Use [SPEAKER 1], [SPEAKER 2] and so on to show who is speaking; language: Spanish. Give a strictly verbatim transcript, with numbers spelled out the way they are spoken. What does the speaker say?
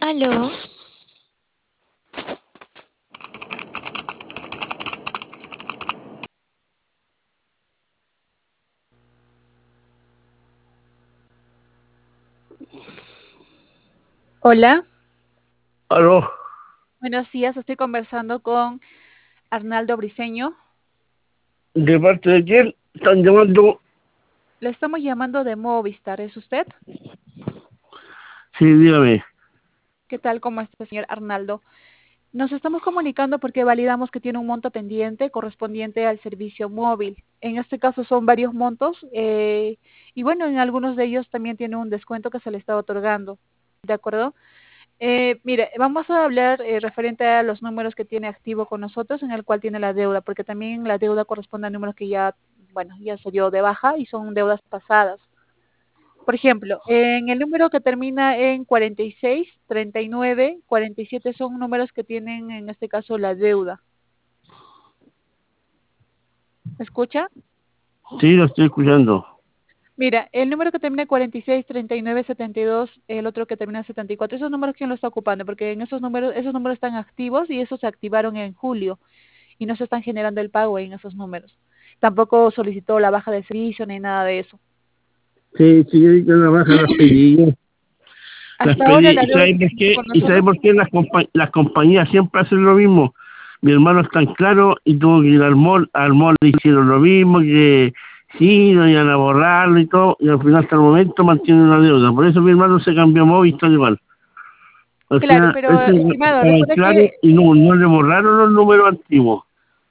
[SPEAKER 1] Aló,
[SPEAKER 2] Hola,
[SPEAKER 3] Aló,
[SPEAKER 2] buenos días. Estoy conversando con Arnaldo Briceño.
[SPEAKER 3] ¿de parte de quién están llamando?
[SPEAKER 2] Le estamos llamando de Movistar. ¿Es usted?
[SPEAKER 3] Sí, dígame.
[SPEAKER 2] ¿Qué tal? ¿Cómo está, señor Arnaldo? Nos estamos comunicando porque validamos que tiene un monto pendiente correspondiente al servicio móvil. En este caso son varios montos eh, y bueno, en algunos de ellos también tiene un descuento que se le está otorgando. ¿De acuerdo? Eh, mire, vamos a hablar eh, referente a los números que tiene activo con nosotros, en el cual tiene la deuda, porque también la deuda corresponde a números que ya, bueno, ya se dio de baja y son deudas pasadas. Por ejemplo, en el número que termina en cuarenta y seis, treinta y nueve, cuarenta y siete son números que tienen en este caso la deuda. ¿Me escucha?
[SPEAKER 3] Sí, lo estoy escuchando.
[SPEAKER 2] Mira, el número que termina en cuarenta y seis, treinta y nueve, setenta y dos, el otro que termina en setenta y cuatro, esos números, ¿quién lo está ocupando? Porque en esos números, esos números están activos y esos se activaron en julio y no se están generando el pago en esos números. Tampoco solicitó la baja de servicio ni nada de eso.
[SPEAKER 3] Sí, sí, yo vi que la baja las pedí. Las
[SPEAKER 2] Hasta ahora
[SPEAKER 3] pedí.
[SPEAKER 2] la
[SPEAKER 3] ¿Y
[SPEAKER 2] deuda
[SPEAKER 3] sabe
[SPEAKER 2] que
[SPEAKER 3] por
[SPEAKER 2] tiene
[SPEAKER 3] qué?
[SPEAKER 2] con
[SPEAKER 3] ¿Y sabe
[SPEAKER 2] nosotros,
[SPEAKER 3] por qué las, compa- las compañías siempre hacen lo mismo? Mi hermano es tan claro y tuvo que ir al mall. Al mall le hicieron lo mismo, que sí, no iban a borrarlo y todo. Y al final, hasta el momento, mantiene una deuda. Por eso mi hermano se cambió a Movistar igual. O
[SPEAKER 2] claro,
[SPEAKER 3] sea,
[SPEAKER 2] pero
[SPEAKER 3] ese
[SPEAKER 2] estimado,
[SPEAKER 3] estaba
[SPEAKER 2] recuerde
[SPEAKER 3] claro
[SPEAKER 2] que
[SPEAKER 3] y no, no le borraron los números antiguos.